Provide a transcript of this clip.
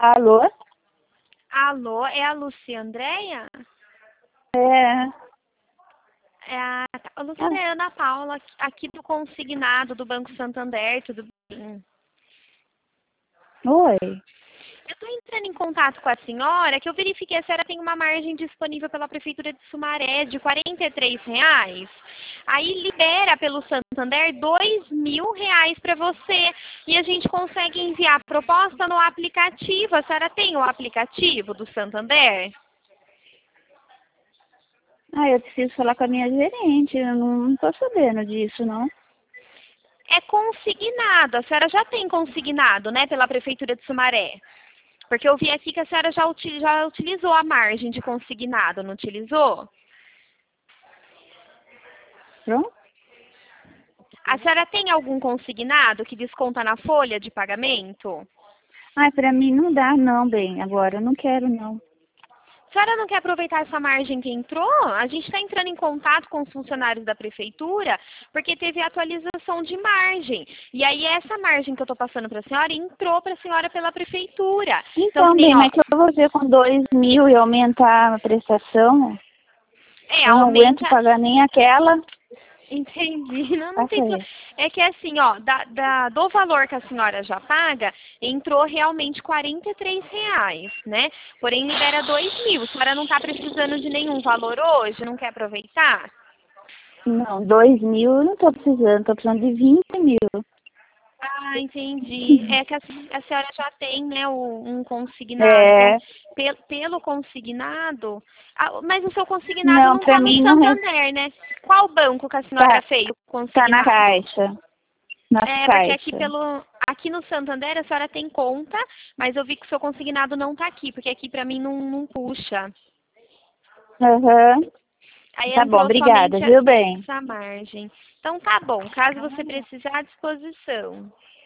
Alô? Alô, é a Lúcia Andréia? É. A Lúcia é a Ana Paula, aqui do Consignado do Banco Santander, tudo bem? Oi. Eu estou entrando em contato com a senhora, que eu verifiquei a senhora tem uma margem disponível pela Prefeitura de Sumaré de R$ 43. Aí libera pelo Santander R$ 2.000 para você. E a gente consegue enviar a proposta no aplicativo. A senhora tem o aplicativo do Santander? Eu preciso falar com a minha gerente. Eu não tô sabendo disso, não. É consignado. A senhora já tem consignado, né, pela Prefeitura de Sumaré? Porque eu vi aqui que a senhora já utilizou a margem de consignado, não utilizou? Pronto? A senhora tem algum consignado que desconta na folha de pagamento? Pra mim não dá, não, bem. Agora eu não quero, não. A senhora não quer aproveitar essa margem que entrou? A gente está entrando em contato com os funcionários da prefeitura porque teve atualização de margem. E aí essa margem que eu estou passando para a senhora entrou para a senhora pela prefeitura. Então, que Então, nem, bem, ó, mas que eu vou ver com 2.000 e aumentar a prestação. Eu não aguento aumenta. pagar nem aquela. Entendi. Não, não Passa tem aí. É que assim, ó, do valor que a senhora já paga, entrou realmente R$ 43, né? Porém, libera 2.000. A senhora não está precisando de nenhum valor hoje? Não quer aproveitar? Não, 2.000 eu não tô precisando. Tô precisando de 20.000. Ah, entendi. É que a senhora já tem, né, um consignado. É. Pelo consignado. Mas o seu consignado Não, não pra está no mim não é. Santander, né? Qual banco que a senhora Tá, fez o tá na consignado? caixa. Nas É, porque caixas. aqui no Santander a senhora tem conta, mas eu vi que o seu consignado não tá aqui, porque aqui pra mim não puxa. Aham. Aí Tá bom, entrou obrigada, somente viu, bem? essa margem. Então tá bom, caso você precisar, à disposição.